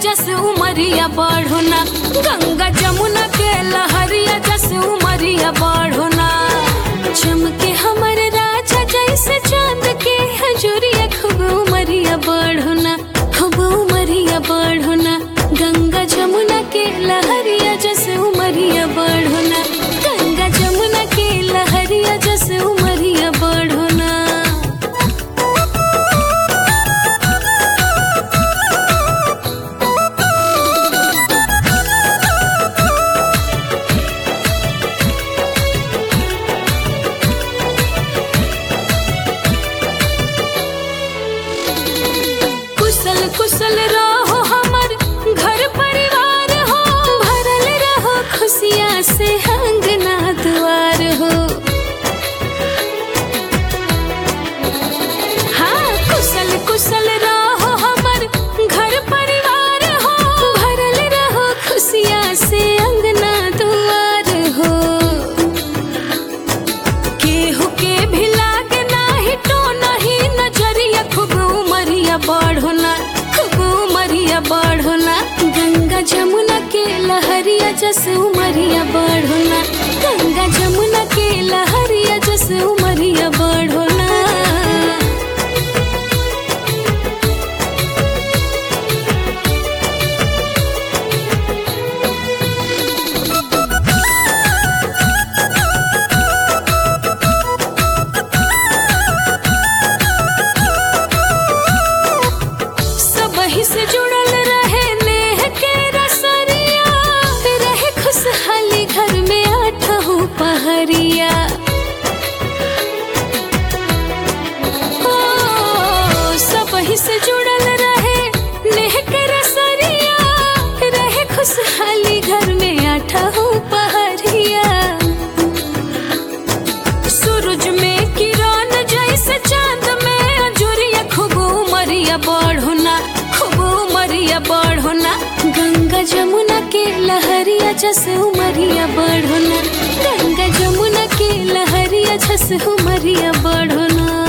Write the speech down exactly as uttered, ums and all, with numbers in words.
जस उमरिया बढ़ोना, गंगा जमुना के लहरिया जस उमरिया बढ़ोना। चमके हमर राजा जैसे चांद के हजूरिया, खूब उमरिया बढ़ोना, खूब उमरिया बढ़ोना। गंगा जमुना के लहरिया जस उमरिया बढ़ोना, गंगा जमुना के लहरिया जस उमरिया बढ़ोना। कुशल कुशल रहो हमर घर परिवार हो, भरल रहो खुशियाँ से अंगना द्वार हो। हाँ कुशल कुशल रहो हमर घर परिवार हो, भरल रहो खुशियाँ से अंगना द्वार हो। केहू के भी लागे नाही तो नहीं नजरिया, खूब उमरिया बढ़ोना, खूब उमरिया बढ़ोना। गंगा जमुना के लहरिया जस उमरिया बढ़ोना, गंगा जमुना के लहरिया जस उमरिया बढ़ोना। सबही से जुड़ल रहे नेह के रसरिया, रहे खुशहाली घर में आठहु पहरिया। ओ सबही से जुड़ल रहे नेह के रसरिया, रहे खुशहाली घर में आठहु पहरिया। सूरज में किरण जैसे चांद में अंजुरिया, खूब उमरिया बढ़ोना, खूब उमरिया बढ़ोना। गंगा जमुना के लहरिया जस उमरिया बढ़ोना, गंगा जमुना के लहरिया जस उमरिया बढ़ोना।